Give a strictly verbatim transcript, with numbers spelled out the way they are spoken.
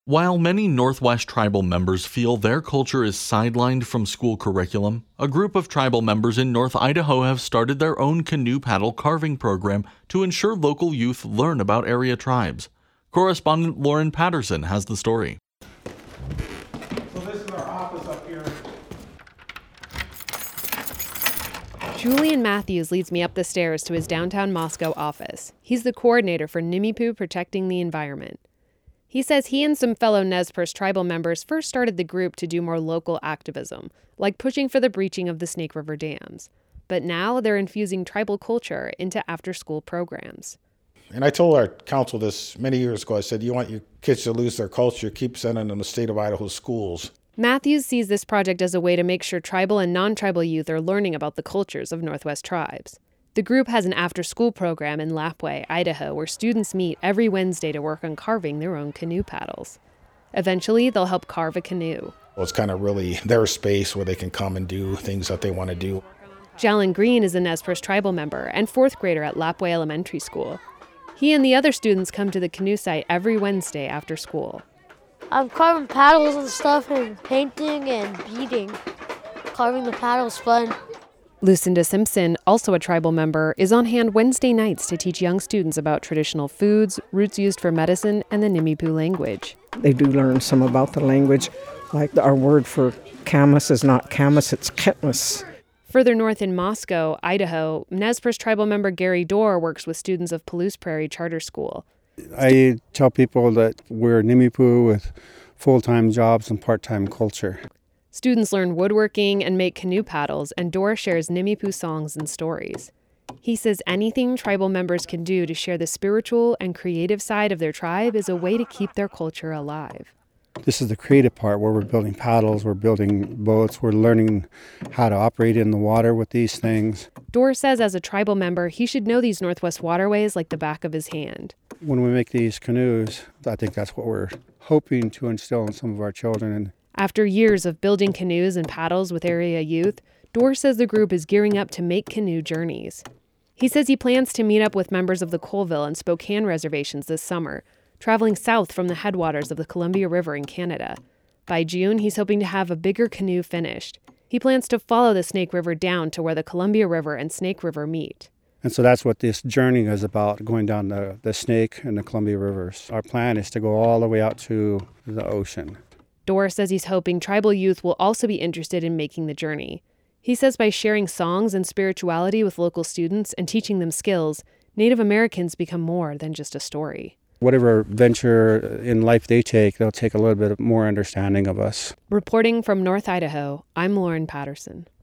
While many Northwest tribal members feel their culture is sidelined from school curriculum, a group of tribal members in North Idaho have started their own canoe paddle carving program to ensure local youth learn about area tribes. Correspondent Lauren Patterson has the story. So this is our office up here. Julian Matthews leads me up the stairs to his downtown Moscow office. He's the coordinator for Nimiipuu Protecting the Environment. He says he and some fellow Nez Perce tribal members first started the group to do more local activism, like pushing for the breaching of the Snake River dams. But now they're infusing tribal culture into after-school programs. And I told our council this many years ago. I said, you want your kids to lose their culture, keep sending them to state of Idaho schools. Matthews sees this project as a way to make sure tribal and non-tribal youth are learning about the cultures of Northwest tribes. The group has an after-school program in Lapwai, Idaho, where students meet every Wednesday to work on carving their own canoe paddles. Eventually, they'll help carve a canoe. Well, it's kind of really their space where they can come and do things that they want to do. Jalen Green is a Nez Perce tribal member and fourth grader at Lapwai Elementary School. He and the other students come to the canoe site every Wednesday after school. I'm carving paddles and stuff and painting and beading. Carving the paddles fun. Lucinda Simpson, also a tribal member, is on hand Wednesday nights to teach young students about traditional foods, roots used for medicine, and the Nimiipuu language. They do learn some about the language, like our word for camas is not camas, it's ketmas. Further north in Moscow, Idaho, Nez Perce tribal member Gary Dorr works with students of Palouse Prairie Charter School. I tell people that we're Nimiipuu with full-time jobs and part-time culture. Students learn woodworking and make canoe paddles, and Dorr shares Nimiipuu songs and stories. He says anything tribal members can do to share the spiritual and creative side of their tribe is a way to keep their culture alive. This is the creative part where we're building paddles, we're building boats, we're learning how to operate in the water with these things. Dorr says as a tribal member, he should know these Northwest waterways like the back of his hand. When we make these canoes, I think that's what we're hoping to instill in some of our children. After years of building canoes and paddles with area youth, Dorr says the group is gearing up to make canoe journeys. He says he plans to meet up with members of the Colville and Spokane reservations this summer, traveling south from the headwaters of the Columbia River in Canada. By June, he's hoping to have a bigger canoe finished. He plans to follow the Snake River down to where the Columbia River and Snake River meet. And so that's what this journey is about, going down the, the Snake and the Columbia Rivers. Our plan is to go all the way out to the ocean. Dorr says he's hoping tribal youth will also be interested in making the journey. He says by sharing songs and spirituality with local students and teaching them skills, Native Americans become more than just a story. Whatever venture in life they take, they'll take a little bit more understanding of us. Reporting from North Idaho, I'm Lauren Patterson.